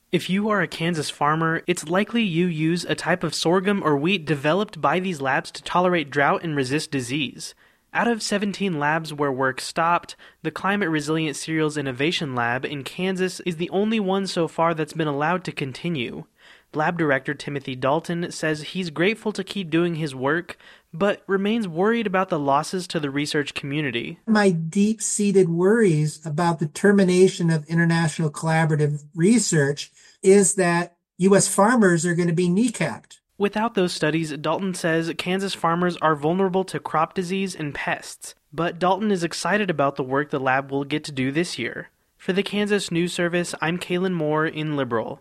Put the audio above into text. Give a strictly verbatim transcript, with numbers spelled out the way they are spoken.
If you are a Kansas farmer, it's likely you use a type of sorghum or wheat developed by these labs to tolerate drought and resist disease. Out of seventeen labs where work stopped, the Climate Resilient Cereals Innovation Lab in Kansas is the only one so far that's been allowed to continue. Lab Director Timothy Dalton says he's grateful to keep doing his work, but remains worried about the losses to the research community. My deep-seated worries about the termination of international collaborative research is that U S farmers are going to be kneecapped. Without those studies, Dalton says Kansas farmers are vulnerable to crop disease and pests, but Dalton is excited about the work the lab will get to do this year. For the Kansas News Service, I'm Kaylin Moore in Liberal.